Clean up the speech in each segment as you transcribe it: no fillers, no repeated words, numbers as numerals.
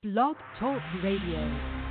Blog Talk Radio.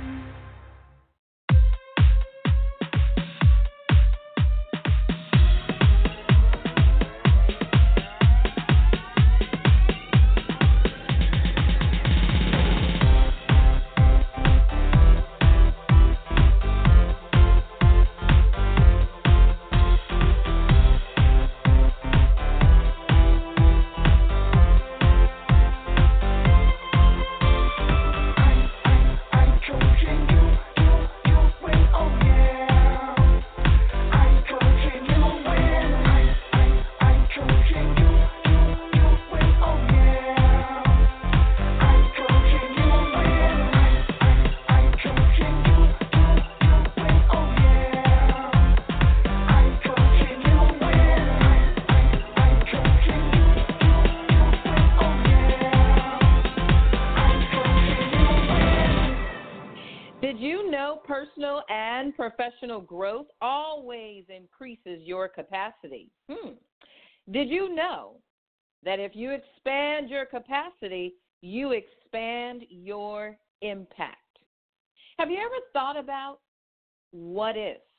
Personal and professional growth always increases your capacity. Did you know that if you expand your capacity, you expand your impact? Have you ever thought about what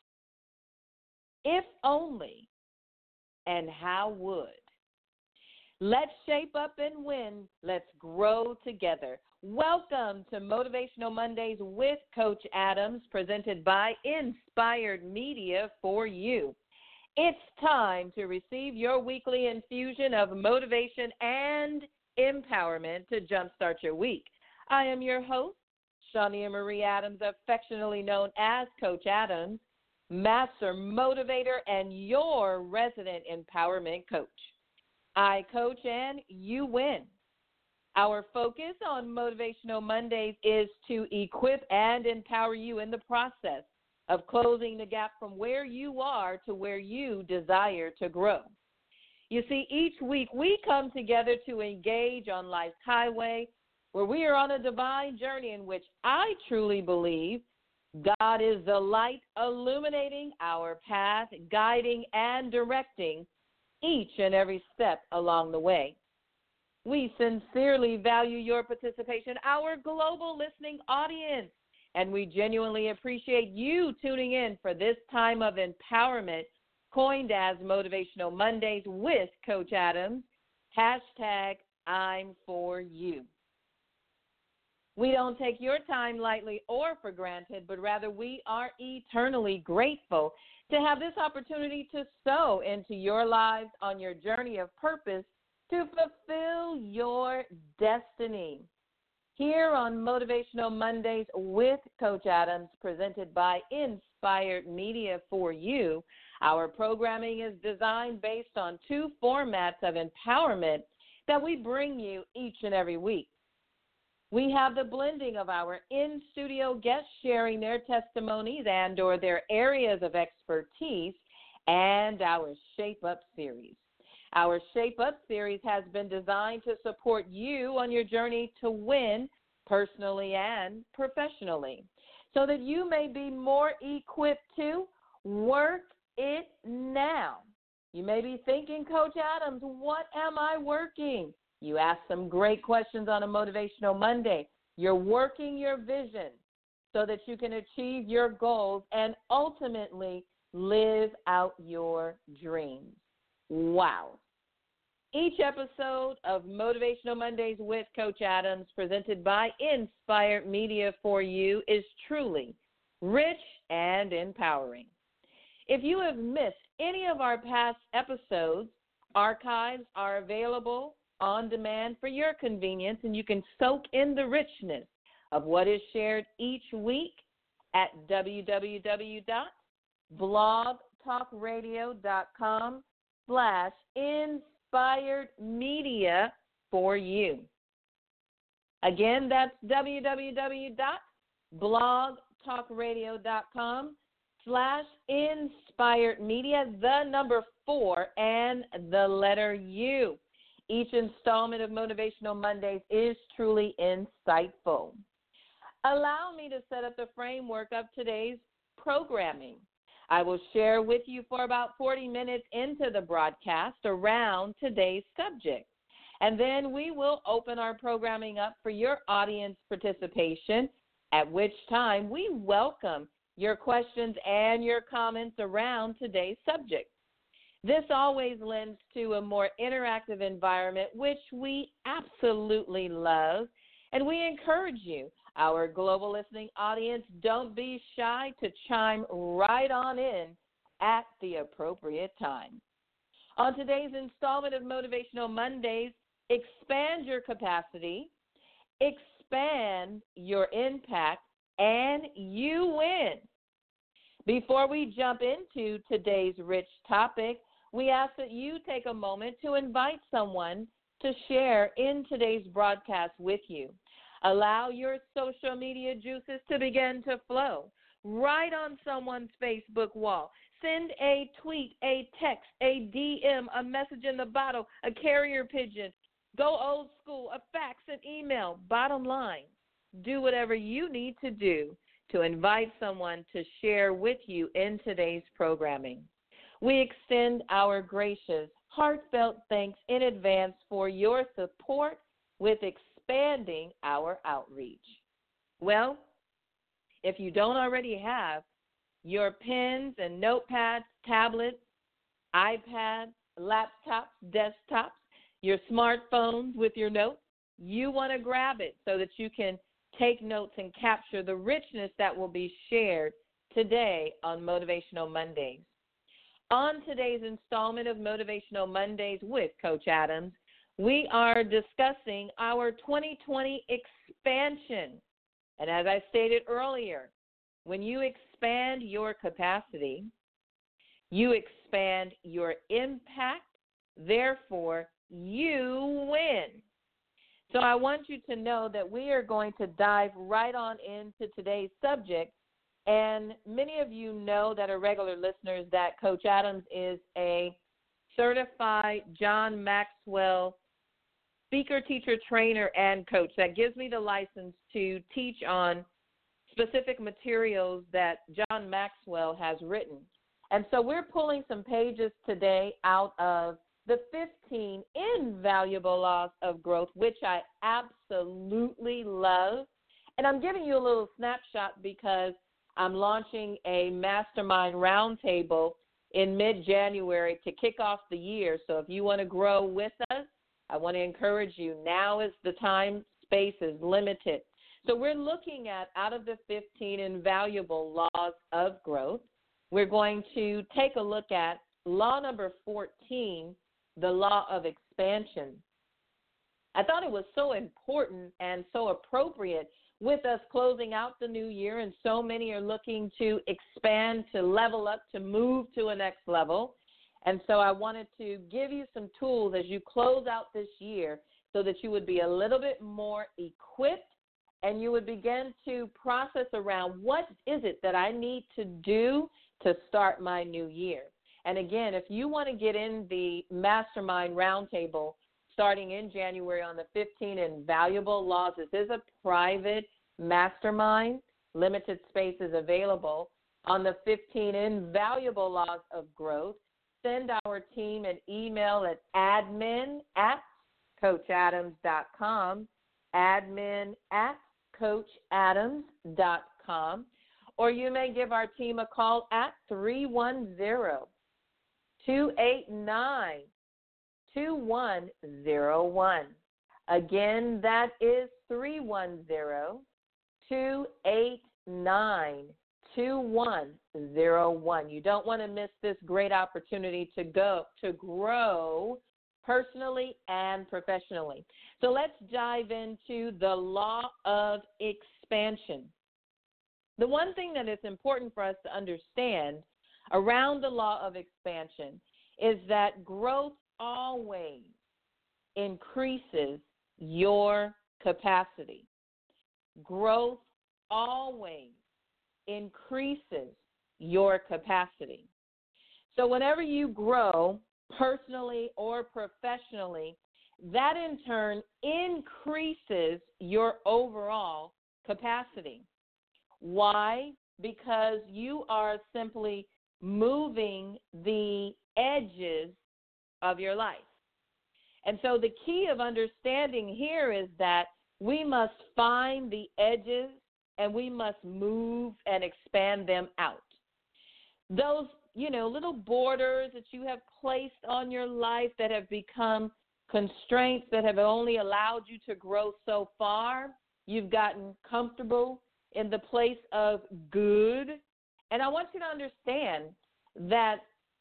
if only, and how would? Let's shape up and win. Let's grow together. Welcome to Motivational Mondays with Coach Adams, presented by Inspired Media for you. It's time to receive your weekly infusion of motivation and empowerment to jumpstart your week. I am your host, Shania Marie Adams, affectionately known as Coach Adams, master motivator and your resident empowerment coach. I coach and you win. Our focus on Motivational Mondays is to equip and empower you in the process of closing the gap from where you are to where you desire to grow. You see, each week we come together to engage on life's highway where we are on a divine journey in which I truly believe God is the light illuminating our path, guiding and directing each and every step along the way. We sincerely value your participation, our global listening audience, and we genuinely appreciate you tuning in for this time of empowerment coined as Motivational Mondays with Coach Adams, hashtag I'm for you. We don't take your time lightly or for granted, but rather we are eternally grateful to have this opportunity to sow into your lives on your journey of purpose to fulfill your destiny. Here on Motivational Mondays with Coach Adams, presented by Inspired Media for you, our programming is designed based on two formats of empowerment that we bring you each and every week. We have the blending of our in-studio guests sharing their testimonies and or their areas of expertise and our Shape Up series. Our Shape Up series has been designed to support you on your journey to win personally and professionally so that you may be more equipped to work it now. You may be thinking, Coach Adams, what am I working? You ask some great questions on a Motivational Monday. You're working your vision so that you can achieve your goals and ultimately live out your dreams. Wow. Each episode of Motivational Mondays with Coach Adams, presented by Inspired Media for you, is truly rich and empowering. If you have missed any of our past episodes, archives are available on demand for your convenience, and you can soak in the richness of what is shared each week at www.blogtalkradio.com/inspired media for you. Again, that's www.blogtalkradio.com/inspired media, the number 4 and the letter U. Each installment of Motivational Mondays is truly insightful. Allow me to set up the framework of today's programming. I will share with you for about 40 minutes into the broadcast around today's subject. And then we will open our programming up for your audience participation, at which time we welcome your questions and your comments around today's subject. This always lends to a more interactive environment, which we absolutely love, and we encourage you, our global listening audience, don't be shy to chime right on in at the appropriate time. On today's installment of Motivational Mondays, expand your capacity, expand your impact, and you win. Before we jump into today's rich topic, we ask that you take a moment to invite someone to share in today's broadcast with you. Allow your social media juices to begin to flow. Write on someone's Facebook wall. Send a tweet, a text, a DM, a message in the bottle, a carrier pigeon. Go old school, a fax, an email. Bottom line, do whatever you need to do to invite someone to share with you in today's programming. We extend our gracious, heartfelt thanks in advance for your support with expanding our outreach. Well, if you don't already have your pens and notepads, tablets, iPads, laptops, desktops, your smartphones with your notes, you want to grab it so that you can take notes and capture the richness that will be shared today on Motivational Mondays. On today's installment of Motivational Mondays with Coach Adams, we are discussing our 2020 expansion. And as I stated earlier, when you expand your capacity, you expand your impact, therefore you win. So I want you to know that we are going to dive right on into today's subject. And many of you know that are regular listeners that Coach Adams is a certified John Maxwell speaker, teacher, trainer, and coach. That gives me the license to teach on specific materials that John Maxwell has written. And so we're pulling some pages today out of the 15 Invaluable Laws of Growth, which I absolutely love. And I'm giving you a little snapshot because I'm launching a mastermind roundtable in mid-January to kick off the year. So if you want to grow with us, I want to encourage you. Now is the time. Space is limited. So we're looking at, out of the 15 invaluable laws of growth, we're going to take a look at law number 14, the law of expansion. I thought it was so important and so appropriate with us closing out the new year, and so many are looking to expand, to level up, to move to a next level. And so I wanted to give you some tools as you close out this year so that you would be a little bit more equipped and you would begin to process around what is it that I need to do to start my new year. And again, if you want to get in the Mastermind Roundtable starting in January on the 15 Invaluable Laws, this is a private mastermind. Limited space is available on the 15 Invaluable Laws of Growth. Send our team an email at admin@coachadams.com, admin@coachadams.com, or you may give our team a call at 310-289-2101. Again, that is 310-289-2101. You don't want to miss this great opportunity to grow personally and professionally. So let's dive into the law of expansion. The one thing that is important for us to understand around the law of expansion is that growth always increases your capacity. Growth always increases your capacity. So whenever you grow personally or professionally, that in turn increases your overall capacity. Why? Because you are simply moving the edges of your life. And so the key of understanding here is that we must find the edges and we must move and expand them out. Those, little borders that you have placed on your life that have become constraints that have only allowed you to grow so far, you've gotten comfortable in the place of good. And I want you to understand that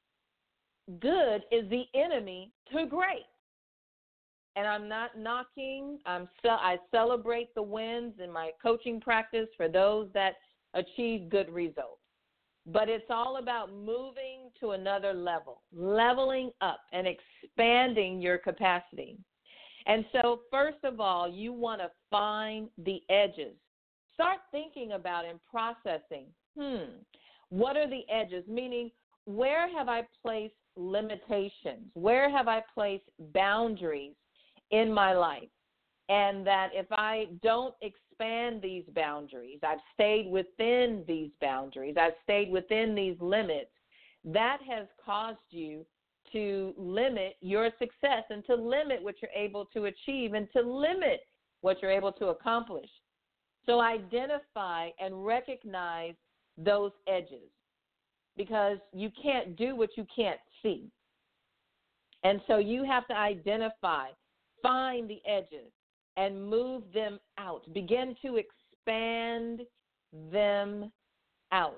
good is the enemy to great. And I'm not knocking. I celebrate the wins in my coaching practice for those that achieve good results. But it's all about moving to another level, leveling up and expanding your capacity. And so, first of all, you want to find the edges. Start thinking about and processing, what are the edges? Meaning, where have I placed limitations? Where have I placed boundaries in my life? And that if I don't expand these boundaries, I've stayed within these boundaries, I've stayed within these limits, that has caused you to limit your success and to limit what you're able to achieve and to limit what you're able to accomplish. So identify and recognize those edges, because you can't do what you can't see. And so you have to identify, find the edges, and move them out. Begin to expand them out.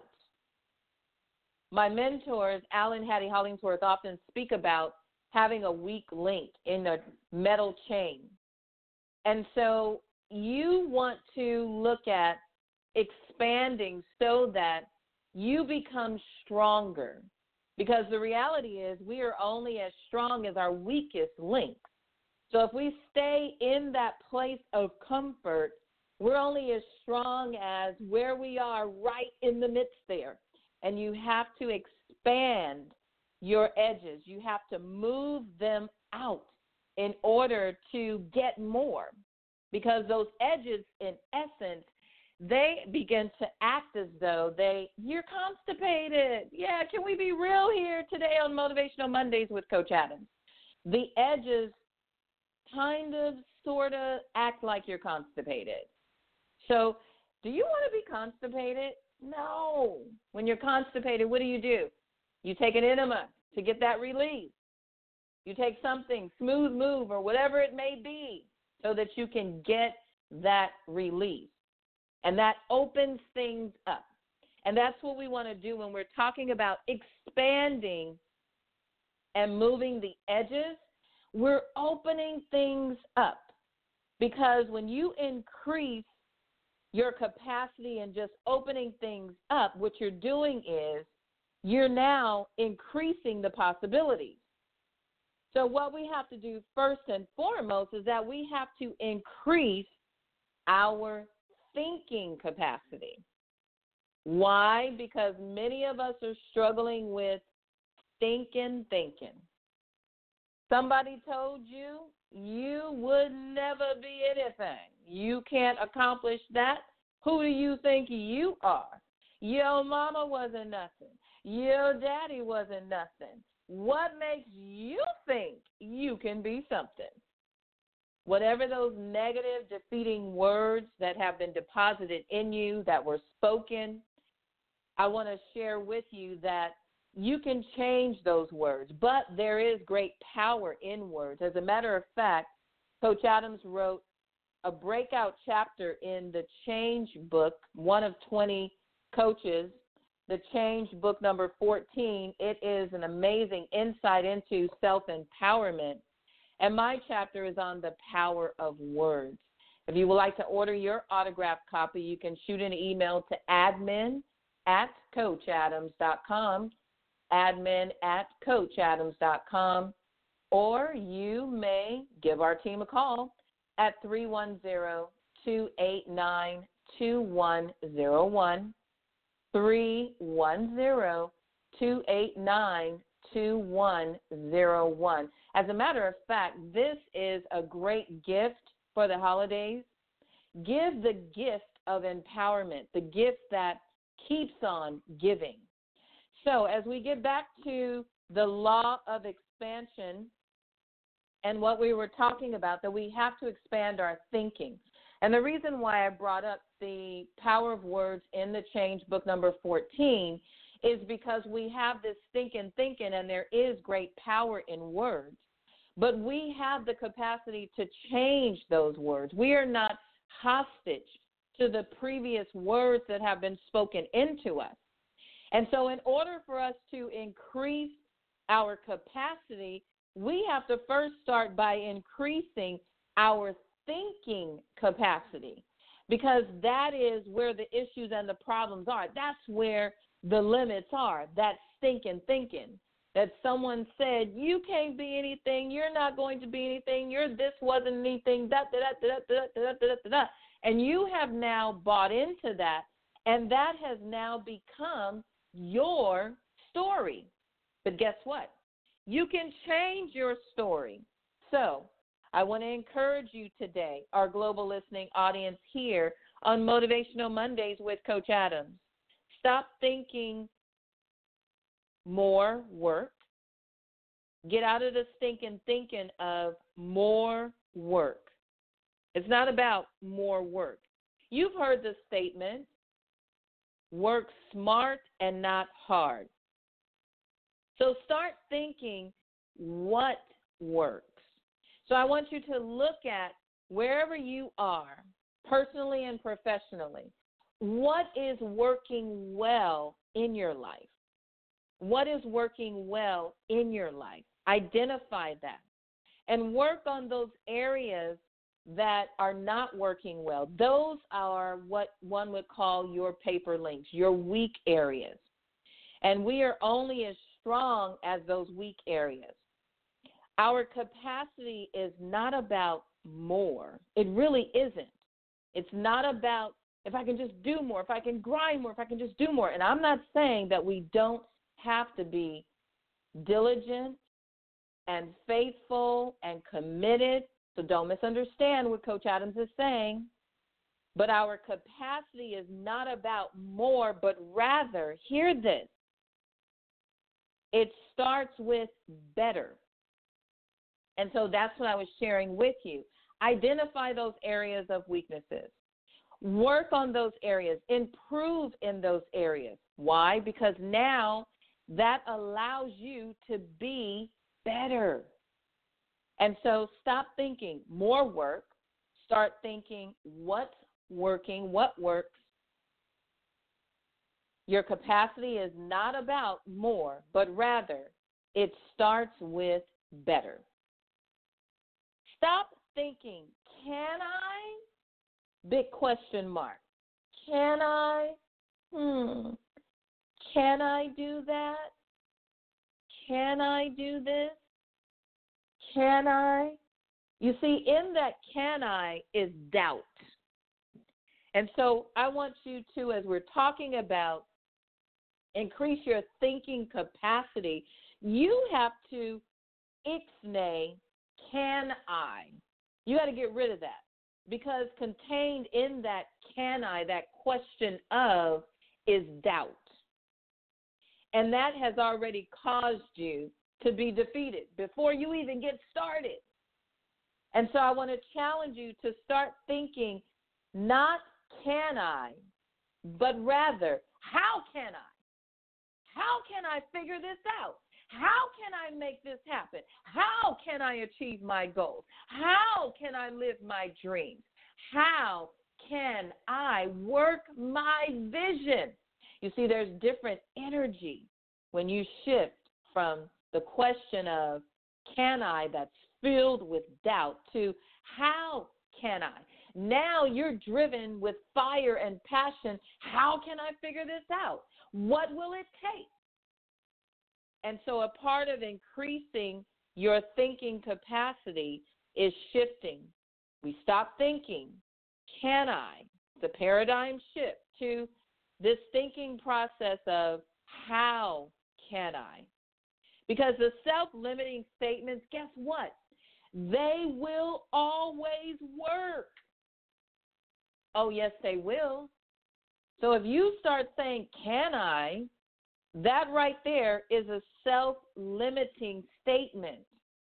My mentors, Al and Hattie Hollingsworth, often speak about having a weak link in a metal chain. And so you want to look at expanding so that you become stronger. Because the reality is we are only as strong as our weakest link. So if we stay in that place of comfort, we're only as strong as where we are right in the midst there. And you have to expand your edges. You have to move them out in order to get more. Because those edges, in essence, they begin to act as though you're constipated. Yeah, can we be real here today on Motivational Mondays with Coach Adams? The edges kind of, sort of act like you're constipated. So do you want to be constipated? No. When you're constipated, what do? You take an enema to get that release. You take something, Smooth Move or whatever it may be, so that you can get that release. And that opens things up. And that's what we want to do when we're talking about expanding and moving the edges. We're opening things up, because when you increase your capacity and just opening things up, what you're doing is you're now increasing the possibilities. So what we have to do first and foremost is that we have to increase our thinking capacity. Why? Because many of us are struggling with stinking thinking. Somebody told you you would never be anything. You can't accomplish that. Who do you think you are? Your mama wasn't nothing. Your daddy wasn't nothing. What makes you think you can be something? Whatever those negative, defeating words that have been deposited in you, that were spoken, I want to share with you that you can change those words, but there is great power in words. As a matter of fact, Coach Adams wrote a breakout chapter in the Change book, one of 20 coaches, the Change book number 14. It is an amazing insight into self-empowerment. And my chapter is on the power of words. If you would like to order your autographed copy, you can shoot an email to admin@coachadams.com, admin@coachadams.com, or you may give our team a call at 310-289-2101, 310-289-2101. As a matter of fact, this is a great gift for the holidays. Give the gift of empowerment, the gift that keeps on giving. So as we get back to the law of expansion, and what we were talking about, that we have to expand our thinking. And the reason why I brought up the power of words in the Change book number 14 is because we have this thinking, and there is great power in words. But we have the capacity to change those words. We are not hostage to the previous words that have been spoken into us. And so in order for us to increase our capacity, we have to first start by increasing our thinking capacity, because that is where the issues and the problems are. That's where the limits are, that thinking, that someone said, you can't be anything, you're not going to be anything, this wasn't anything, and you have now bought into that, and that has now become your story. But guess what? You can change your story. So I want to encourage you today, our global listening audience here on Motivational Mondays with Coach Adams. Stop thinking more work. Get out of the stinking thinking of more work. It's not about more work. You've heard the statement, work smart and not hard. So start thinking what works. So I want you to look at wherever you are, personally and professionally, what is working well in your life? What is working well in your life? Identify that and work on those areas that are not working well. Those are what one would call your paper links, your weak areas. And we are only as strong as those weak areas. Our capacity is not about more. It really isn't. It's not about if I can just do more, if I can grind more, if I can just do more. And I'm not saying that we don't have to be diligent and faithful and committed. So don't misunderstand what Coach Adams is saying. But our capacity is not about more, but rather, hear this, it starts with better. And so that's what I was sharing with you. Identify those areas of weaknesses. Work on those areas. Improve in those areas. Why? Because now that allows you to be better. And so stop thinking more work. Start thinking what's working, what works. Your capacity is not about more, but rather it starts with better. Stop thinking, can I? Big question mark. Can I? Can I do that? Can I do this? Can I? You see, in that can I is doubt. And so I want you to, as we're talking about increase your thinking capacity, you have to ixnay, can I? You got to get rid of that, because contained in that can I, that question of, is doubt. And that has already caused you to be defeated before you even get started. And so I want to challenge you to start thinking not can I, but rather how can I? How can I figure this out? How can I make this happen? How can I achieve my goals? How can I live my dreams? How can I work my vision? You see, there's different energy when you shift from the question of can I, that's filled with doubt, to how can I? Now you're driven with fire and passion. How can I figure this out? What will it take? And so a part of increasing your thinking capacity is shifting. We stop thinking, can I? The paradigm shift to this thinking process of how can I? Because the self-limiting statements, guess what? They will always work. Oh, yes, they will. So if you start saying, can I? That right there is a self-limiting statement.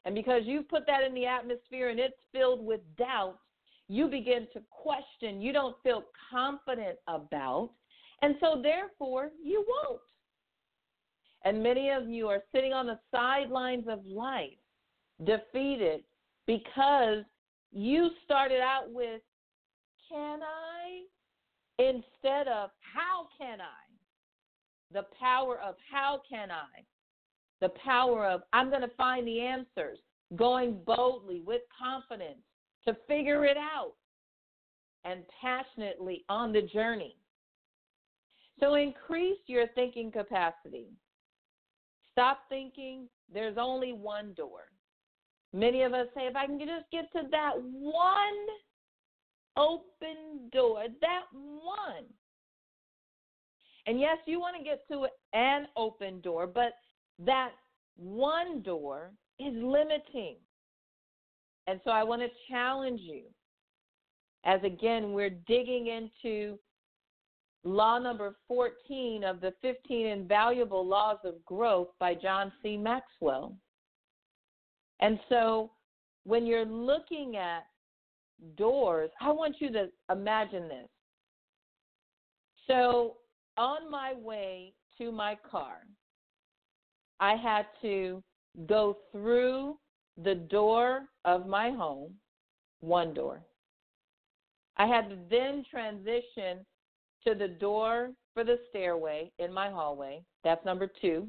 And because you put that in the atmosphere and it's filled with doubt, you begin to question. You don't feel confident about. And so, therefore, you won't. And many of you are sitting on the sidelines of life, defeated, because you started out with, can I? Instead of, how can I? The power of how can I? The power of, I'm going to find the answers, going boldly with confidence to figure it out and passionately on the journey. So increase your thinking capacity. Stop thinking there's only one door. Many of us say, if I can just get to that one open door, that one. And yes, you want to get to an open door, but that one door is limiting. And so I want to challenge you as, again, we're digging into law number 14 of the 15 Invaluable Laws of Growth by John C. Maxwell. And so when you're looking at doors, I want you to imagine this. So on my way to my car, I had to go through the door of my home, one door. I had to then transition to the door for the stairway in my hallway. That's number 2.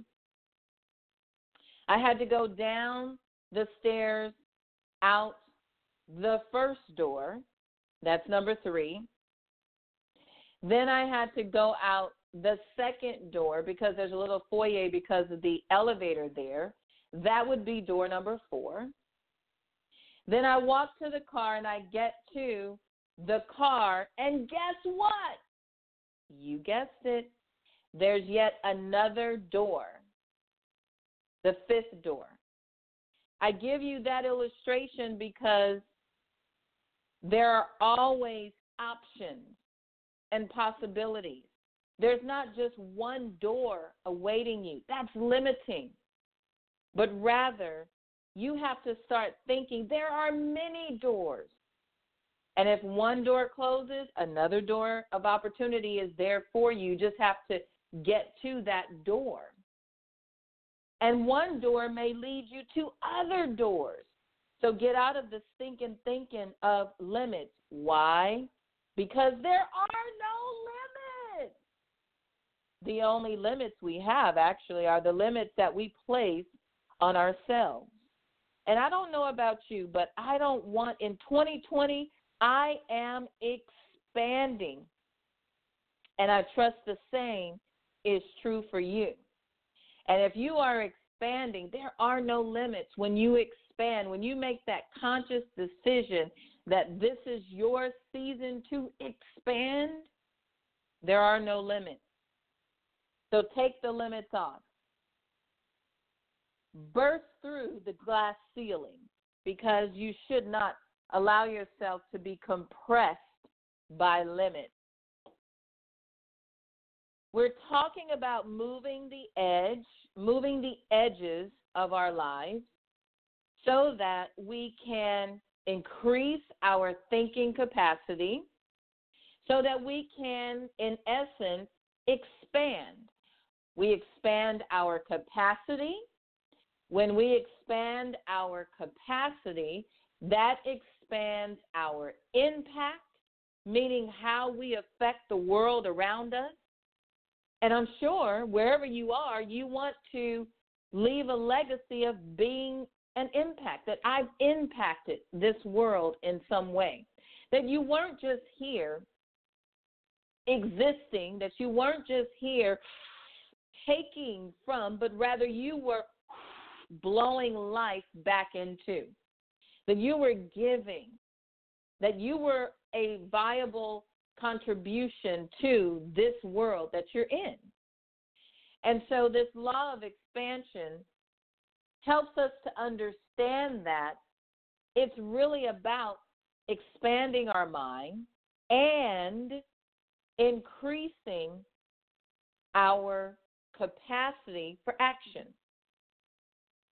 I had to go down the stairs out the first door. That's number 3. Then I had to go out the second door because there's a little foyer because of the elevator there. That would be door number 4. Then I walk to the car and I get to the car, and guess what? You guessed it. There's yet another door, the 5th door. I give you that illustration because there are always options and possibilities. There's not just one door awaiting you. That's limiting. But rather, you have to start thinking there are many doors. And if one door closes, another door of opportunity is there for you. You just have to get to that door. And one door may lead you to other doors. So get out of the stinking thinking of limits. Why? Because there are no limits. The only limits we have actually are the limits that we place on ourselves. And I don't know about you, but I don't want, in 2020, I am expanding. And I trust the same is true for you. And if you are expanding, there are no limits when you expand, when you make that conscious decision that this is your season to expand, there are no limits. So take the limits off. Burst through the glass ceiling, because you should not allow yourself to be compressed by limits. We're talking about moving the edges of our lives so that we can increase our thinking capacity, so that we can, in essence, expand. We expand our capacity. When we expand our capacity, that expands our impact, meaning how we affect the world around us. And I'm sure wherever you are, you want to leave a legacy of being an impact, that I've impacted this world in some way, that you weren't just here existing, that you weren't just here taking from, but rather you were blowing life back into, that you were giving, that you were a viable contribution to this world that you're in. And so this law of expansion helps us to understand that it's really about expanding our mind and increasing our capacity for action.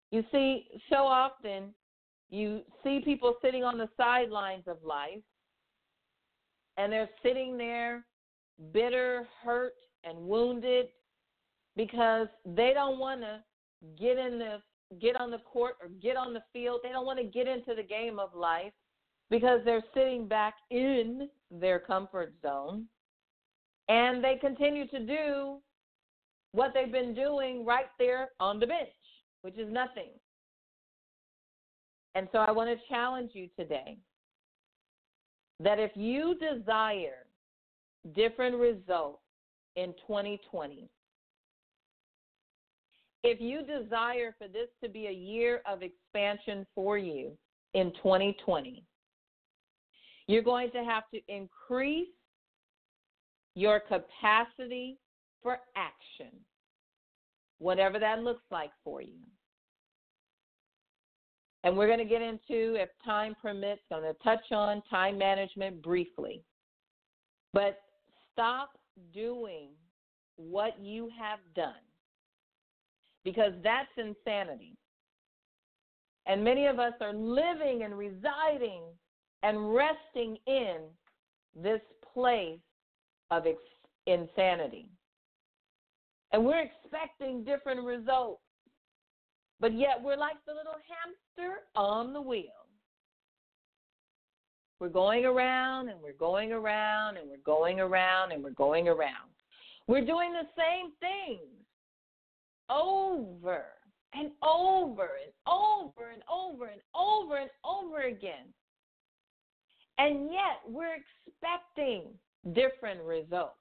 You see, so often you see people sitting on the sidelines of life, and they're sitting there bitter, hurt, and wounded because they don't want to get on the court or get on the field. They don't want to get into the game of life because they're sitting back in their comfort zone, and they continue to do what they've been doing right there on the bench, which is nothing. And so I want to challenge you today that if you desire different results in 2020, if you desire for this to be a year of expansion for you in 2020, you're going to have to increase your capacity for action, whatever that looks like for you. And we're going to get into, if time permits, I'm going to touch on time management briefly. But stop doing what you have done, because that's insanity. And many of us are living and residing and resting in this place of insanity. And we're expecting different results, but yet we're like the little hamster on the wheel. We're going around and we're going around and we're going around and we're going around. We're doing the same things over and over and over and over and over and over again. And yet we're expecting different results.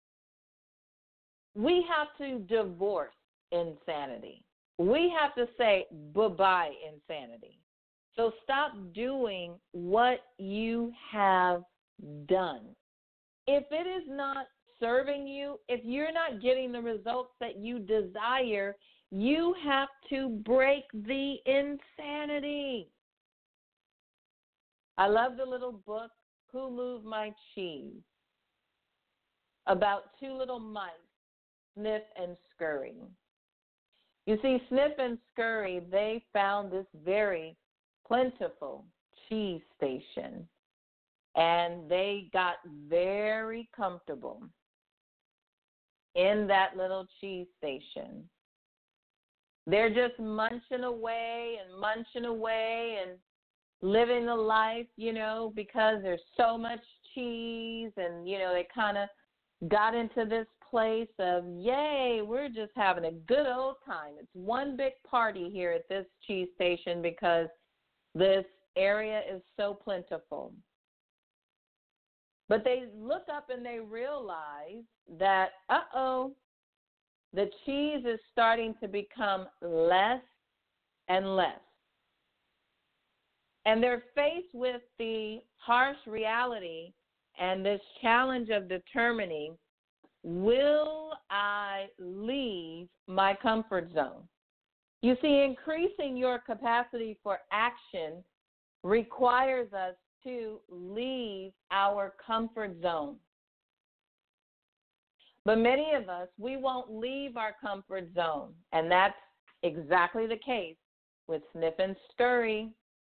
We have to divorce insanity. We have to say bye-bye insanity. So stop doing what you have done. If it is not serving you, if you're not getting the results that you desire, you have to break the insanity. I love the little book, Who Moved My Cheese, about two little mice, Sniff and Scurry. You see, Sniff and Scurry, they found this very plentiful cheese station, and they got very comfortable in that little cheese station. They're just munching away and living the life, because there's so much cheese, and, they kind of got into this place of, yay, we're just having a good old time. It's one big party here at this cheese station because this area is so plentiful. But they look up and they realize that, the cheese is starting to become less and less. And they're faced with the harsh reality and this challenge of determining, will I leave my comfort zone? You see, increasing your capacity for action requires us to leave our comfort zone. But many of us, we won't leave our comfort zone. And that's exactly the case with Sniff and Scurry.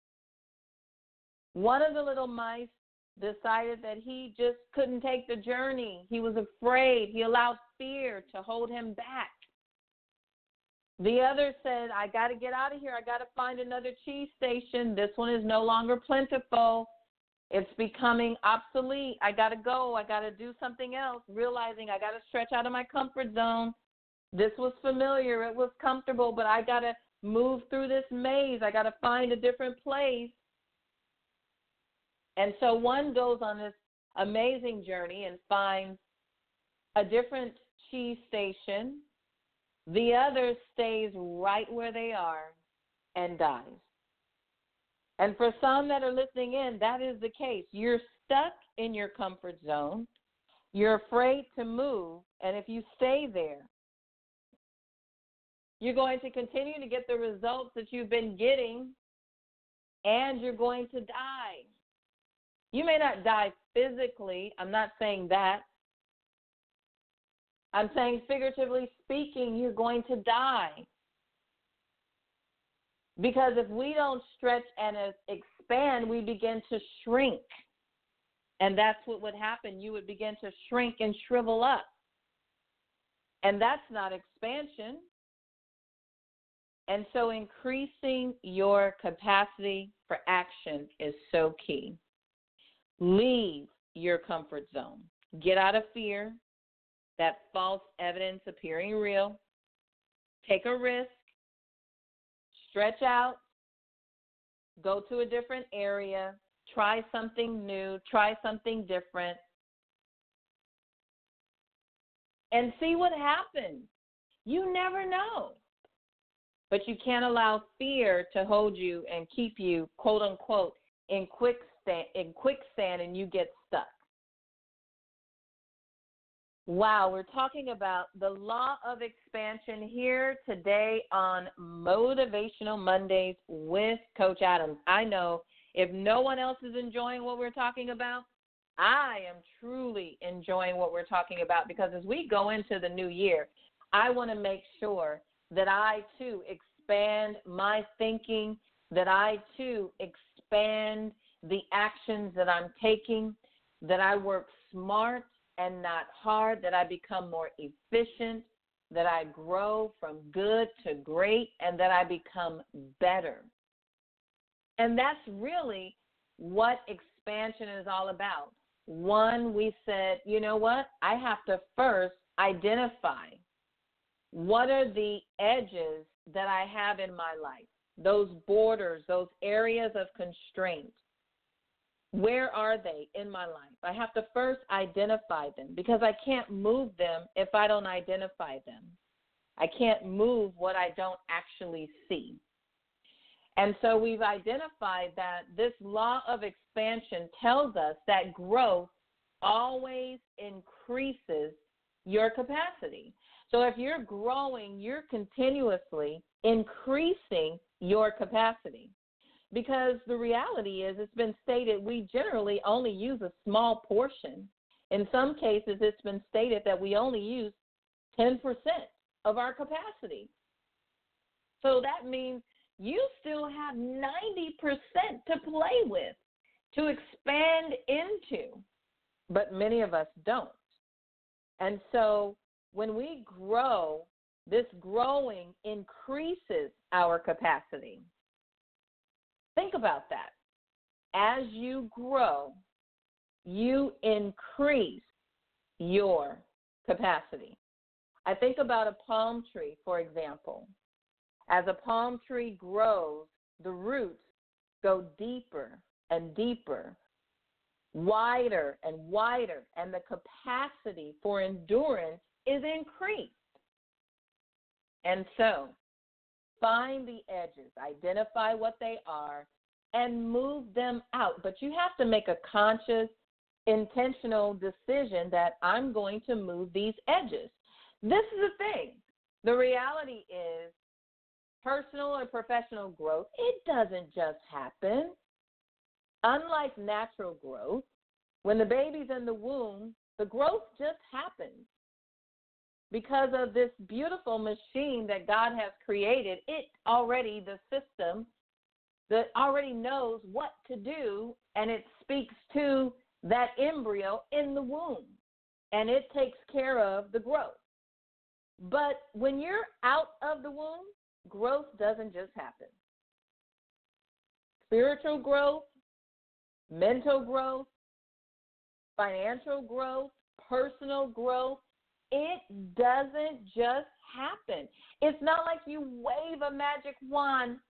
One of the little mice decided that he just couldn't take the journey. He was afraid. He allowed fear to hold him back. The other said, I got to get out of here. I got to find another cheese station. This one is no longer plentiful. It's becoming obsolete. I got to go. I got to do something else, realizing I got to stretch out of my comfort zone. This was familiar. It was comfortable, but I got to move through this maze. I got to find a different place. And so one goes on this amazing journey and finds a different cheese station. The other stays right where they are and dies. And for some that are listening in, that is the case. You're stuck in your comfort zone. You're afraid to move. And if you stay there, you're going to continue to get the results that you've been getting, and you're going to die. You may not die physically. I'm not saying that. I'm saying figuratively speaking, you're going to die. Because if we don't stretch and expand, we begin to shrink. And that's what would happen. You would begin to shrink and shrivel up. And that's not expansion. And so increasing your capacity for action is so key. Leave your comfort zone. Get out of fear, that false evidence appearing real. Take a risk. Stretch out. Go to a different area. Try something new. Try something different. And see what happens. You never know. But you can't allow fear to hold you and keep you, quote unquote, in quicksand and you get stuck. Wow, we're talking about the law of expansion here today on Motivational Mondays with Coach Adams. I know if no one else is enjoying what we're talking about, I am truly enjoying what we're talking about, because as we go into the new year, I want to make sure that I, too, expand my thinking, that I, too, expand the actions that I'm taking, that I work smart and not hard, that I become more efficient, that I grow from good to great, and that I become better. And that's really what expansion is all about. One, we said, you know what? I have to first identify what are the edges that I have in my life, those borders, those areas of constraint. Where are they in my life? I have to first identify them, because I can't move them if I don't identify them. I can't move what I don't actually see. And so we've identified that this law of expansion tells us that growth always increases your capacity. So if you're growing, you're continuously increasing your capacity. Because the reality is, it's been stated, we generally only use a small portion. In some cases, it's been stated that we only use 10% of our capacity. So that means you still have 90% to play with, to expand into, but many of us don't. And so when we grow, this growing increases our capacity. Think about that. As you grow, you increase your capacity. I think about a palm tree, for example. As a palm tree grows, the roots go deeper and deeper, wider and wider, and the capacity for endurance is increased. And so, find the edges, identify what they are, and move them out. But you have to make a conscious, intentional decision that I'm going to move these edges. This is the thing. The reality is, personal or professional growth, it doesn't just happen. Unlike natural growth, when the baby's in the womb, the growth just happens. Because of this beautiful machine that God has created, the system that already knows what to do, and it speaks to that embryo in the womb, and it takes care of the growth. But when you're out of the womb, growth doesn't just happen. Spiritual growth, mental growth, financial growth, personal growth, it doesn't just happen. It's not like you wave a magic wand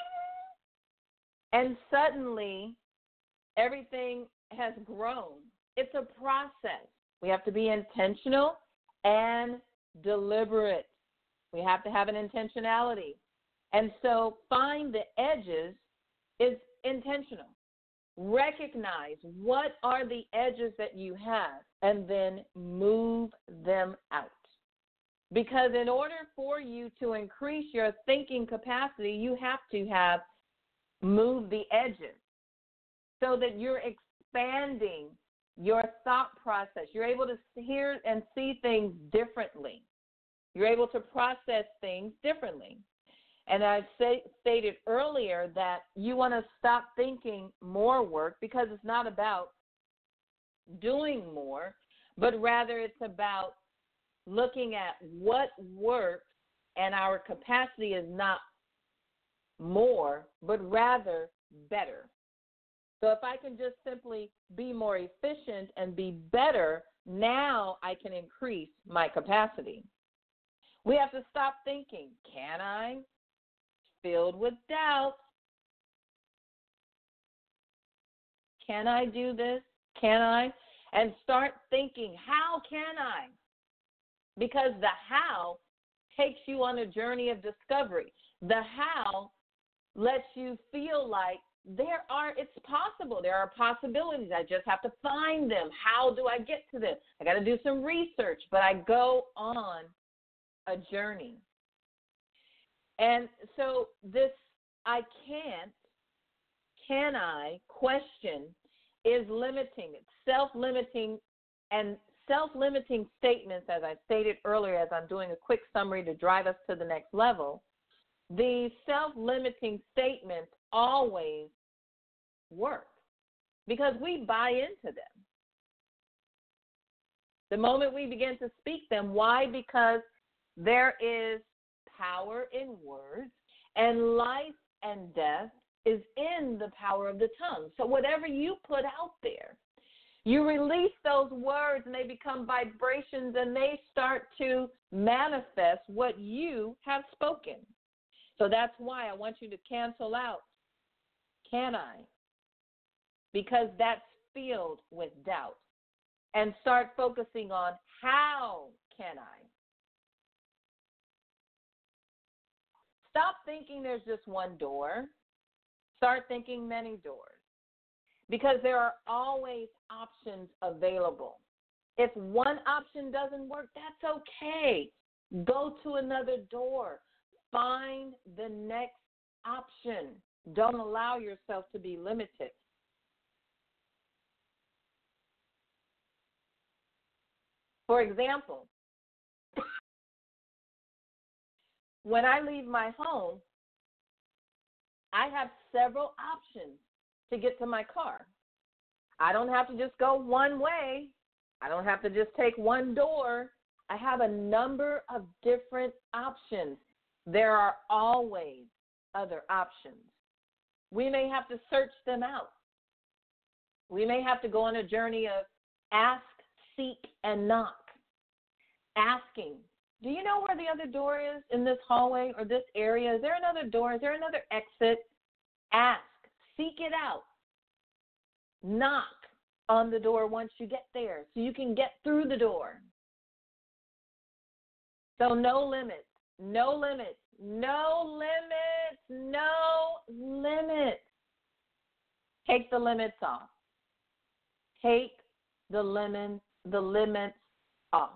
and suddenly everything has grown. It's a process. We have to be intentional and deliberate. We have to have an intentionality. And so find the edges is intentional. Recognize what are the edges that you have and then move them out. Because in order for you to increase your thinking capacity, you have to have moved the edges so that you're expanding your thought process. You're able to hear and see things differently. You're able to process things differently. And I stated earlier that you want to stop thinking more work, because it's not about doing more, but rather it's about looking at what works, and our capacity is not more, but rather better. So if I can just simply be more efficient and be better, now I can increase my capacity. We have to stop thinking, can I? Filled with doubt. Can I do this? Can I? And start thinking, how can I? Because the how takes you on a journey of discovery. The how lets you feel like it's possible. There are possibilities. I just have to find them. How do I get to this? I got to do some research, but I go on a journey. And so this I can't, can I question is limiting. It's self-limiting, and self-limiting statements, as I stated earlier, as I'm doing a quick summary to drive us to the next level, the self-limiting statements always work because we buy into them. The moment we begin to speak them, why? Because there is power in words, and life and death is in the power of the tongue. So whatever you put out there, you release those words and they become vibrations, and they start to manifest what you have spoken. So that's why I want you to cancel out, can I? Because that's filled with doubt. And start focusing on, how can I? Stop thinking there's just one door. Start thinking many doors. Because there are always options available. If one option doesn't work, that's okay. Go to another door. Find the next option. Don't allow yourself to be limited. For example, when I leave my home, I have several options to get to my car. I don't have to just go one way. I don't have to just take one door. I have a number of different options. There are always other options. We may have to search them out. We may have to go on a journey of ask, seek, and knock. Asking, do you know where the other door is in this hallway or this area? Is there another door? Is there another exit? Ask, seek it out. Knock on the door once you get there so you can get through the door. So no limits, no limits, no limits, no limits. Take the limits off. Take the limits off.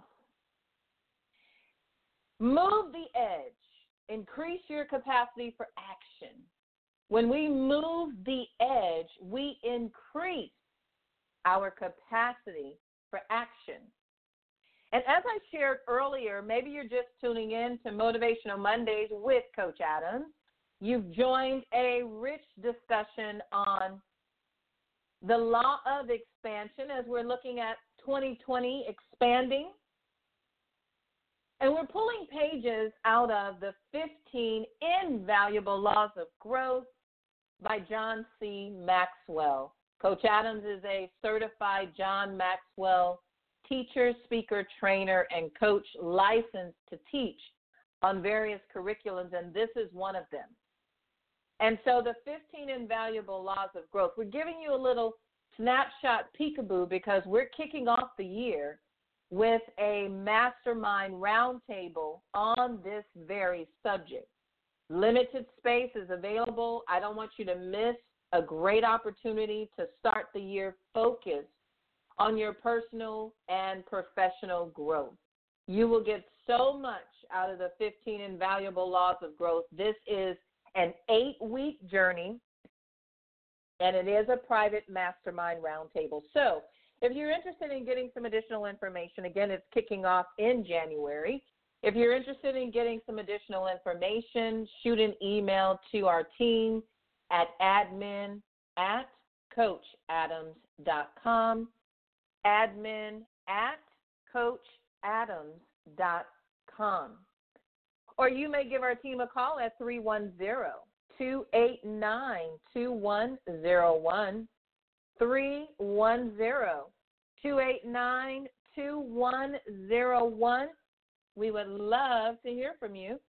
Move the edge. Increase your capacity for action. When we move the edge, we increase our capacity for action. And as I shared earlier, maybe you're just tuning in to Motivational Mondays with Coach Adams. You've joined a rich discussion on the law of expansion as we're looking at 2020 expanding. And we're pulling pages out of the 15 Invaluable Laws of Growth by John C. Maxwell. Coach Adams is a certified John Maxwell teacher, speaker, trainer, and coach licensed to teach on various curriculums, and this is one of them. And so the 15 Invaluable Laws of Growth, we're giving you a little snapshot peekaboo because we're kicking off the year with a mastermind roundtable on this very subject. Limited space is available. I don't want you to miss a great opportunity to start the year focused on your personal and professional growth. You will get so much out of the 15 Invaluable Laws of Growth. This is an 8-week journey, and it is a private mastermind roundtable. So if you're interested in getting some additional information, again, it's kicking off in January. If you're interested in getting some additional information, shoot an email to our team at admin@coachadams.com, admin@coachadams.com. Or you may give our team a call at 310-289-2101, 310-289-2101. We would love to hear from you.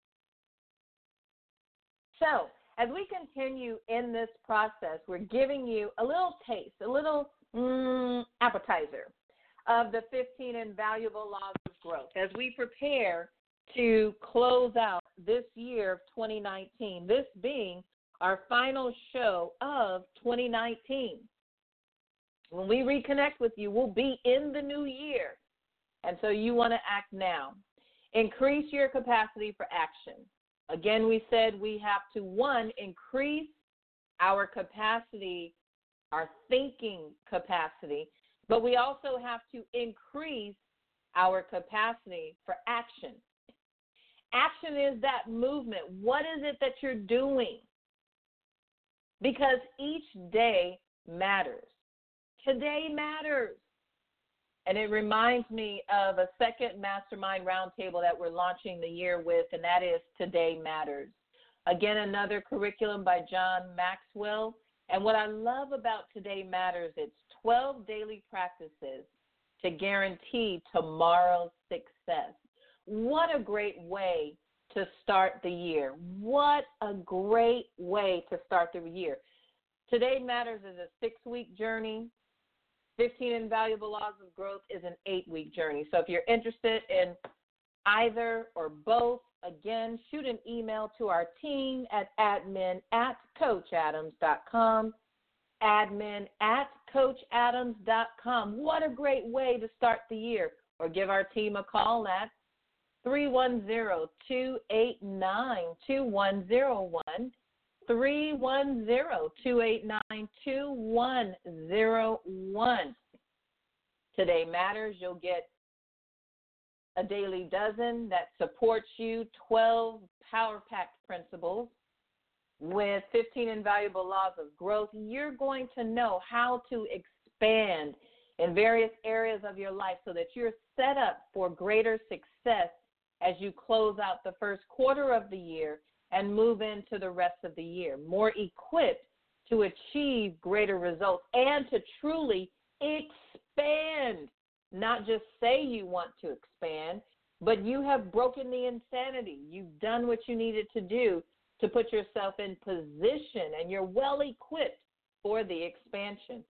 So, as we continue in this process, we're giving you a little taste, a little appetizer of the 15 invaluable laws of growth as we prepare to close out this year of 2019, this being our final show of 2019. When we reconnect with you, we'll be in the new year. And so you want to act now. Increase your capacity for action. Again, we said we have to, one, increase our capacity, our thinking capacity, but we also have to increase our capacity for action. Action is that movement. What is it that you're doing? Because each day matters. Today matters. And it reminds me of a second mastermind roundtable that we're launching the year with, and that is Today Matters. Again, another curriculum by John Maxwell. And what I love about Today Matters, it's 12 daily practices to guarantee tomorrow's success. What a great way to start the year. What a great way to start the year. Today Matters is a 6-week journey. 15 Invaluable Laws of Growth is an 8-week journey. So if you're interested in either or both, again, shoot an email to our team at admin@coachadams.com, admin@coachadams.com. What a great way to start the year. Or give our team a call at 310-289-2101, 310-289-2101. Today Matters. You'll get a daily dozen that supports you, 12 power-packed principles with 15 invaluable laws of growth. You're going to know how to expand in various areas of your life so that you're set up for greater success as you close out the first quarter of the year and move into the rest of the year, more equipped to achieve greater results and to truly expand. Not just say you want to expand, but you have broken the insanity. You've done what you needed to do to put yourself in position, and you're well equipped for the expansion.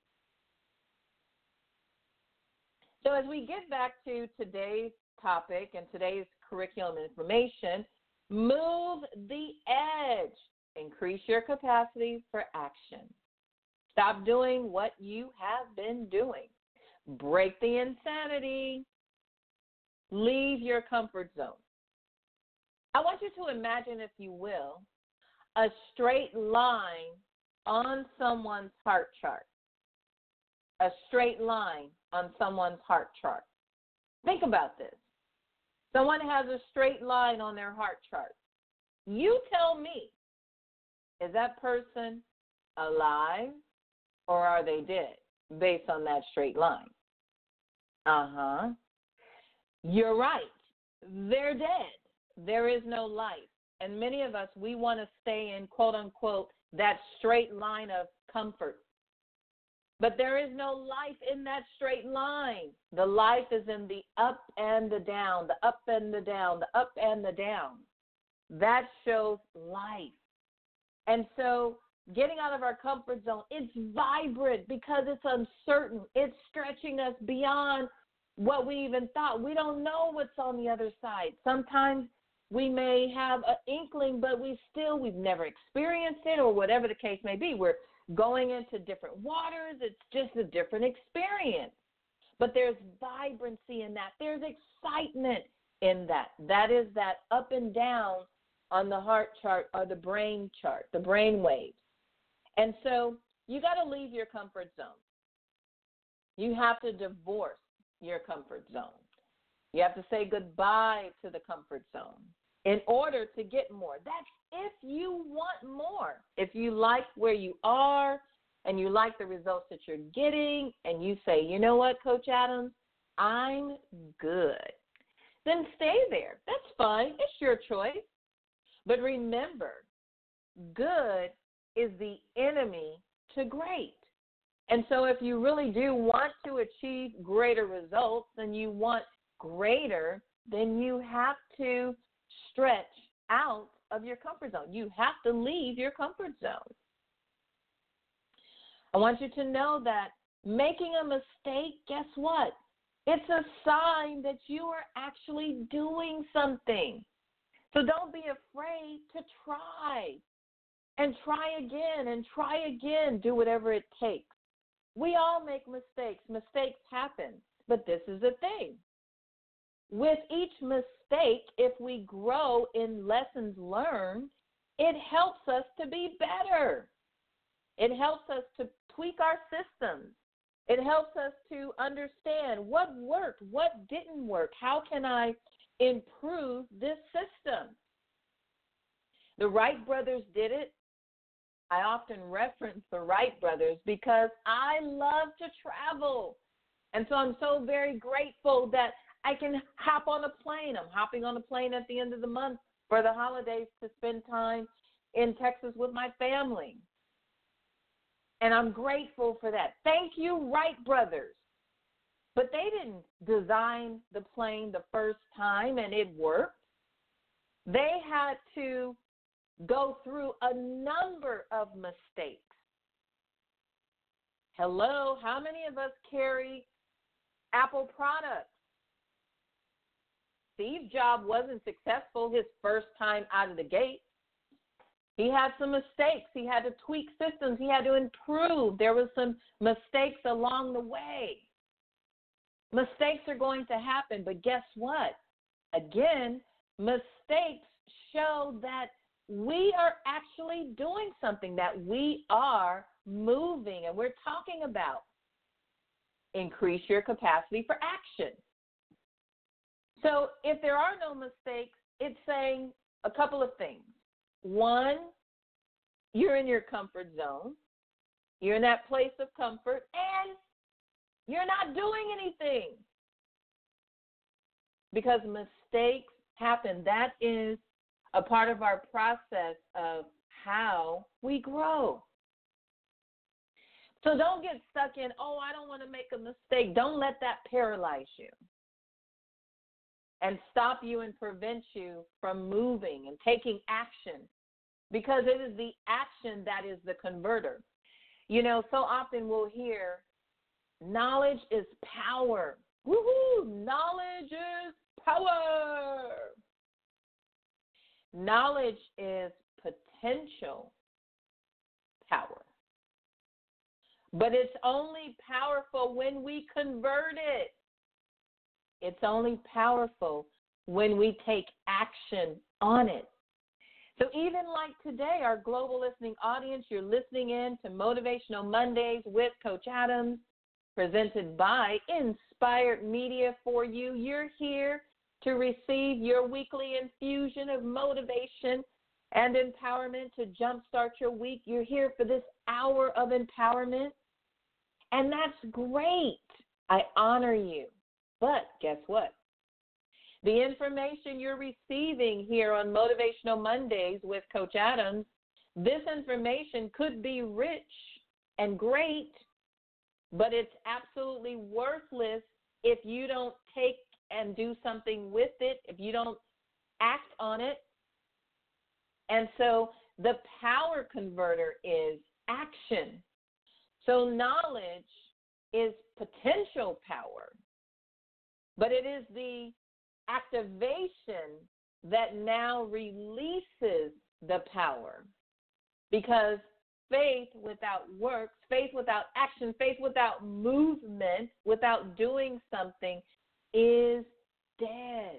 So as we get back to today's topic and today's curriculum information, move the edge. Increase your capacity for action. Stop doing what you have been doing. Break the insanity. Leave your comfort zone. I want you to imagine, if you will, a straight line on someone's heart chart. A straight line on someone's heart chart. Think about this. Someone has a straight line on their heart chart. You tell me, is that person alive or are they dead based on that straight line? You're right. They're dead. There is no life. And many of us, we want to stay in, quote unquote, that straight line of comfort. But there is no life in that straight line. The life is in the up and the down, the up and the down, the up and the down. That shows life. And so getting out of our comfort zone, it's vibrant because it's uncertain. It's stretching us beyond what we even thought. We don't know what's on the other side. Sometimes we may have an inkling, but we've never experienced it, or whatever the case may be. We're going into different waters. It's just a different experience. But there's vibrancy in that. There's excitement in that. That is that up and down on the heart chart or the brain chart, the brain waves. And so you got to leave your comfort zone. You have to divorce your comfort zone. You have to say goodbye to the comfort zone in order to get more. That's if you want more. If you like where you are and you like the results that you're getting and you say, you know what, Coach Adams, I'm good, then stay there. That's fine. It's your choice. But remember, good is the enemy to great. And so if you really do want to achieve greater results and you want greater, then you have to stretch out of your comfort zone. You have to leave your comfort zone. I want you to know that making a mistake, guess what? It's a sign that you are actually doing something. So don't be afraid to try and try again and try again. Do whatever it takes. We all make mistakes. Mistakes happen. But this is the thing. With each mistake, if we grow in lessons learned, it helps us to be better. It helps us to tweak our systems. It helps us to understand what worked, what didn't work. How can I improve this system? The Wright brothers did it. I often reference the Wright brothers because I love to travel. And so I'm so very grateful that I can hop on a plane. I'm hopping on a plane at the end of the month for the holidays to spend time in Texas with my family. And I'm grateful for that. Thank you, Wright brothers. But they didn't design the plane the first time and it worked. They had to go through a number of mistakes. Hello, how many of us carry Apple products? Steve Jobs wasn't successful his first time out of the gate. He had some mistakes. He had to tweak systems. He had to improve. There was some mistakes along the way. Mistakes are going to happen, but guess what? Again, mistakes show that we are actually doing something, that we are moving, and we're talking about increase your capacity for action. So if there are no mistakes, it's saying a couple of things. One, you're in your comfort zone. You're in that place of comfort, and you're not doing anything because mistakes happen. That is a part of our process of how we grow. So don't get stuck in, oh, I don't want to make a mistake. Don't let that paralyze you and stop you and prevent you from moving and taking action, because it is the action that is the converter. You know, so often we'll hear, knowledge is power. Woohoo! Knowledge is power. Knowledge is potential power. But it's only powerful when we convert it. It's only powerful when we take action on it. So even like today, our global listening audience, you're listening in to Motivational Mondays with Coach Adams, presented by Inspired Media for you. You're here to receive your weekly infusion of motivation and empowerment to jumpstart your week. You're here for this hour of empowerment, and that's great. I honor you. But guess what? The information you're receiving here on Motivational Mondays with Coach Adams, this information could be rich and great, but it's absolutely worthless if you don't take and do something with it, if you don't act on it. And so the power converter is action. So knowledge is potential power, but it is the activation that now releases the power, because faith without works, faith without action, faith without movement, without doing something is dead.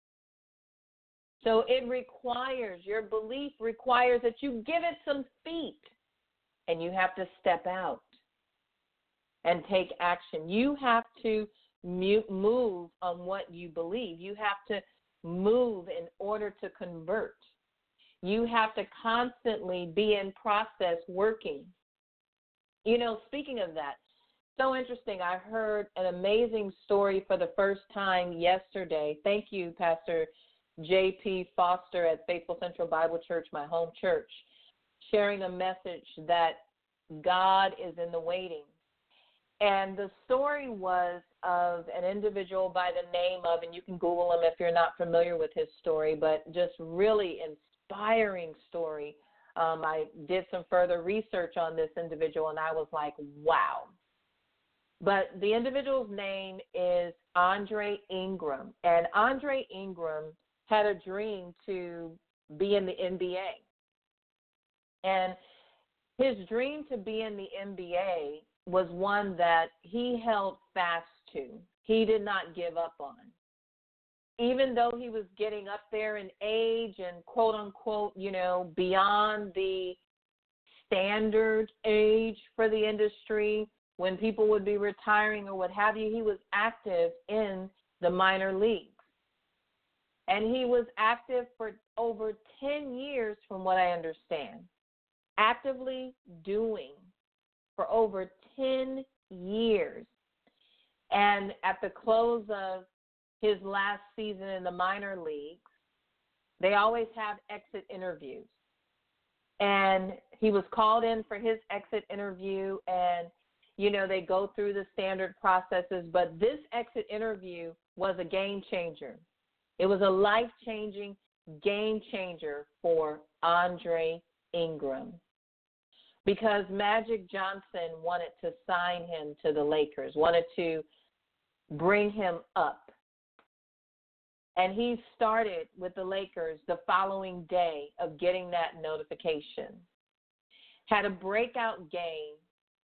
So it requires, your belief requires that you give it some feet, and you have to step out and take action. You have to move on what you believe. You have to move in order to convert. You have to constantly be in process working. You know, speaking of that, so interesting. I heard an amazing story for the first time yesterday. Thank you, Pastor J.P. Foster at Faithful Central Bible Church, my home church, sharing a message that God is in the waiting. And the story was of an individual by the name of, and you can Google him if you're not familiar with his story, but just really inspiring story. I did some further research on this individual, and I was like, wow. But the individual's name is Andre Ingram, and Andre Ingram had a dream to be in the NBA. And his dream to be in the NBA was one that he held fast to. He did not give up on. Even though he was getting up there in age and quote unquote, you know, beyond the standard age for the industry, when people would be retiring or what have you, he was active in the minor leagues. And he was active for over 10 years from what I understand, actively doing for over 10 years. And at the close of his last season in the minor leagues, they always have exit interviews. And he was called in for his exit interview, and, you know, they go through the standard processes, but this exit interview was a game changer. It was a life-changing game changer for Andre Ingram, because Magic Johnson wanted to sign him to the Lakers, wanted to bring him up. And he started with the Lakers the following day of getting that notification. Had a breakout game.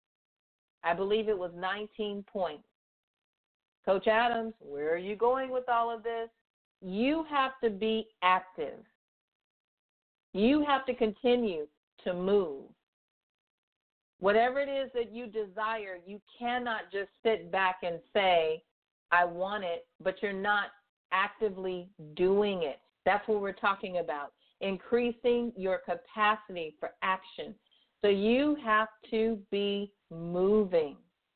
I believe it was 19 points. Coach Adams, where are you going with all of this? You have to be active. You have to continue to move. Whatever it is that you desire, you cannot just sit back and say, I want it, but you're not actively doing it. That's what we're talking about, increasing your capacity for action. So you have to be moving.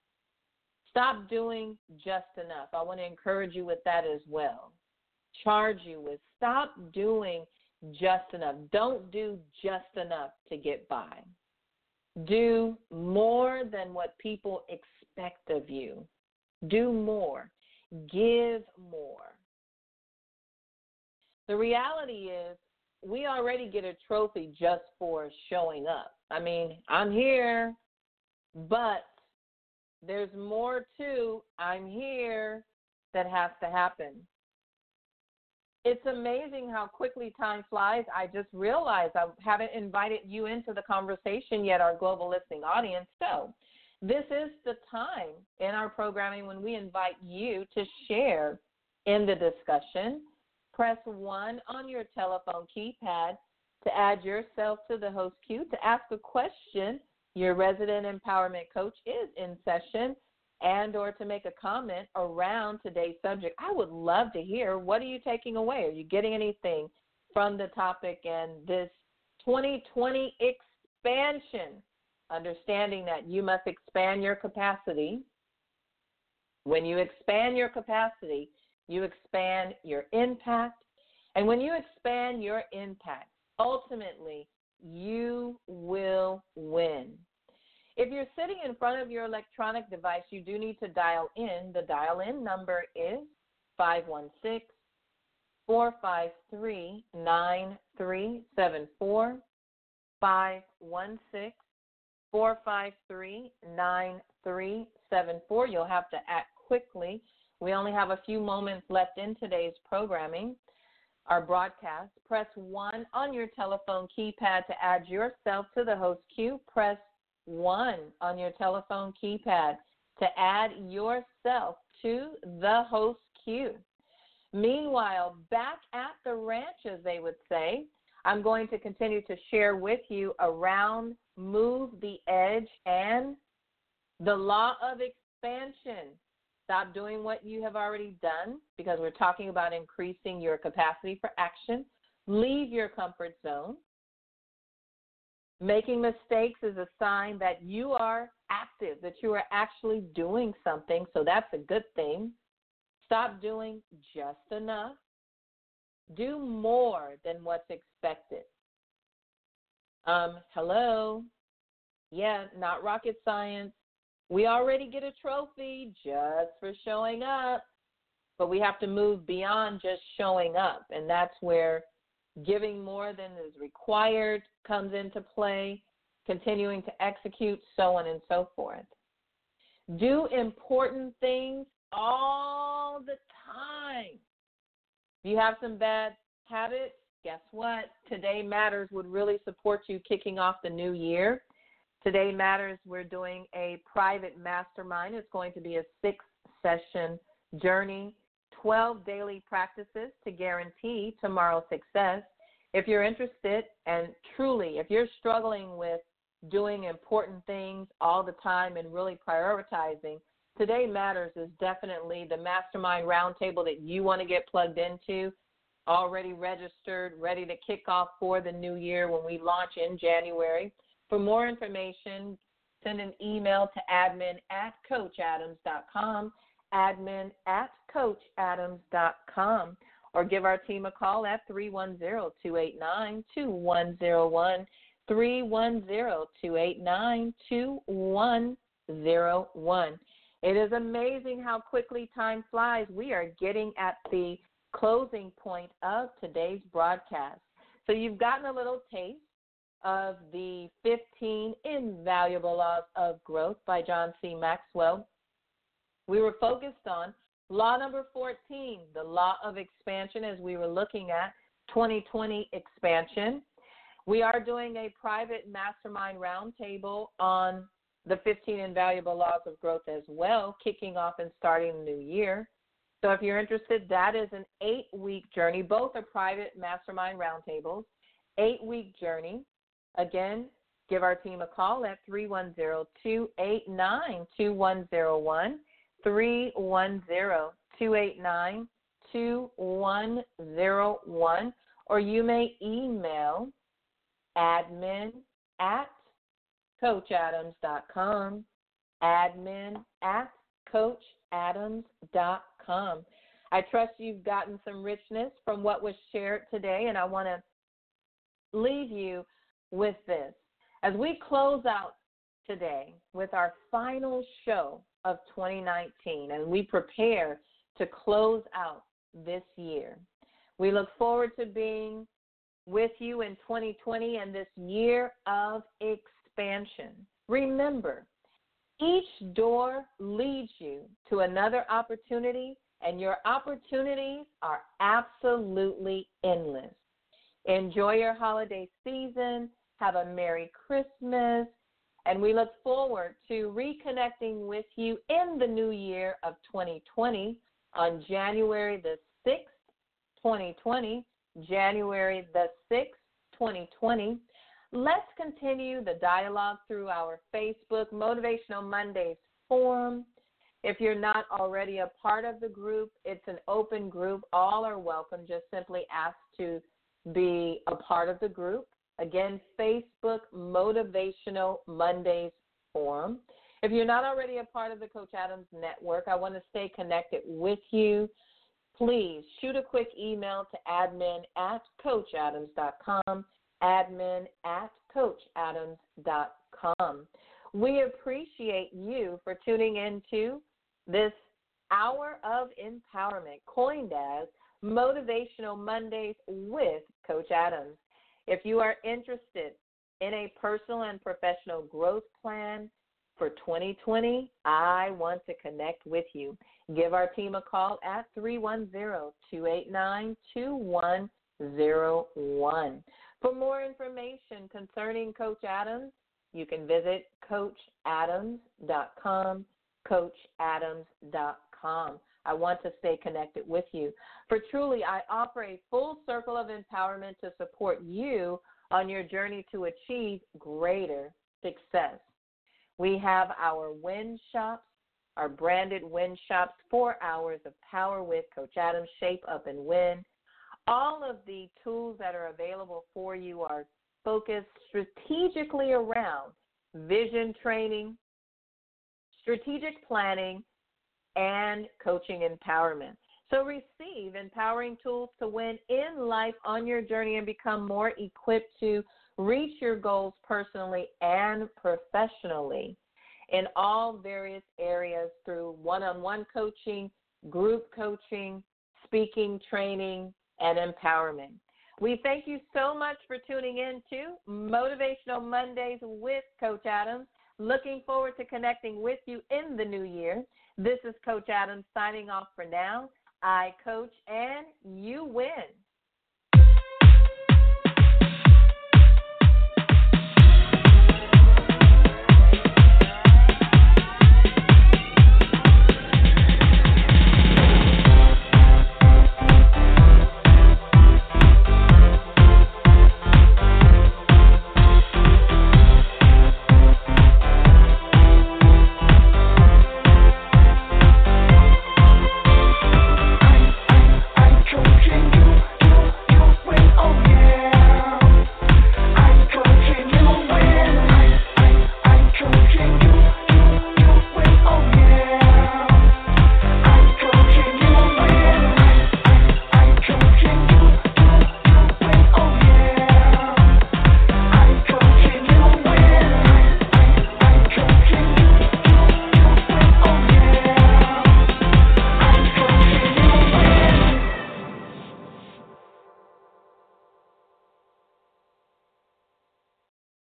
Stop doing just enough. I want to encourage you with that as well. Charge you with stop doing just enough. Don't do just enough to get by. Do more than what people expect of you. Do more. Give more. The reality is we already get a trophy just for showing up. I mean, I'm here, but there's more to I'm here that has to happen. It's amazing how quickly time flies. I just realized I haven't invited you into the conversation yet, our global listening audience. So this is the time in our programming when we invite you to share in the discussion. Press 1 on your telephone keypad to add yourself to the host queue to ask a question. Your resident empowerment coach is in session, and or to make a comment around today's subject. I would love to hear, what are you taking away? Are you getting anything from the topic and this 2020 expansion? Understanding that you must expand your capacity. When you expand your capacity, you expand your impact. And when you expand your impact, ultimately, you will win. If you're sitting in front of your electronic device, you do need to dial in. The dial-in number is 516-453-9374, 516-453-9374. You'll have to act quickly. We only have a few moments left in today's programming, our broadcast. Press 1 on your telephone keypad to add yourself to the host queue. Press 1 on your telephone keypad to add yourself to the host queue. Meanwhile, back at the ranch, as they would say, I'm going to continue to share with you around Move the Edge and the law of expansion. Stop doing what you have already done, because we're talking about increasing your capacity for action. Leave your comfort zone. Making mistakes is a sign that you are active, that you are actually doing something, so that's a good thing. Stop doing just enough. Do more than what's expected. Hello? Yeah, not rocket science. We already get a trophy just for showing up, but we have to move beyond just showing up, and that's where giving more than is required comes into play, continuing to execute, so on and so forth. Do important things all the time. If you have some bad habits, guess what? Today Matters would really support you kicking off the new year. Today Matters, we're doing a private mastermind. It's going to be a 6-session journey, 12 daily practices to guarantee tomorrow's success. If you're interested, and truly, if you're struggling with doing important things all the time and really prioritizing, Today Matters is definitely the mastermind roundtable that you want to get plugged into, already registered, ready to kick off for the new year when we launch in January. For more information, send an email to admin@coachadams.com, admin@coachadams.com, or give our team a call at 310-289-2101, 310-289-2101. It is amazing how quickly time flies. We are getting at the closing point of today's broadcast. So you've gotten a little taste of the 15 Invaluable Laws of Growth by John C. Maxwell. We were focused on law number 14, the law of expansion, as we were looking at 2020 expansion. We are doing a private mastermind roundtable on the 15 Invaluable Laws of Growth as well, kicking off and starting the new year. So if you're interested, that is an 8-week journey. Both are private mastermind roundtables, 8-week journey. Again, give our team a call at 310-289-2101, 310-289-2101, or you may email admin@coachadams.com, admin@coachadams.com. I trust you've gotten some richness from what was shared today, and I want to leave you with this. As we close out today with our final show of 2019, and we prepare to close out this year, we look forward to being with you in 2020 and this year of expansion. Remember, each door leads you to another opportunity, and your opportunities are absolutely endless. Enjoy your holiday season. Have a Merry Christmas. And we look forward to reconnecting with you in the new year of 2020 on January the 6th, 2020. January the 6th, 2020. Let's continue the dialogue through our Facebook Motivational Mondays forum. If you're not already a part of the group, it's an open group. All are welcome. Just simply ask to be a part of the group. Again, Facebook Motivational Mondays forum. If you're not already a part of the Coach Adams Network, I want to stay connected with you. Please shoot a quick email to admin@coachadams.com, admin@coachadams.com. We appreciate you for tuning into this hour of empowerment, coined as Motivational Mondays with Coach Adams. If you are interested in a personal and professional growth plan for 2020, I want to connect with you. Give our team a call at 310-289-2101. For more information concerning Coach Adams, you can visit coachadams.com, coachadams.com. I want to stay connected with you. For truly, I offer a full circle of empowerment to support you on your journey to achieve greater success. We have our win shops our branded Win Shops, 4 hours of power with Coach Adams, Shape Up and Win. All of the tools that are available for you are focused strategically around vision training, strategic planning, and coaching empowerment. So receive empowering tools to win in life on your journey and become more equipped to reach your goals personally and professionally in all various areas through one-on-one coaching, group coaching, speaking, training, and empowerment. We thank you so much for tuning in to Motivational Mondays with Coach Adams. Looking forward to connecting with you in the new year. This is Coach Adams signing off for now. I coach and you win.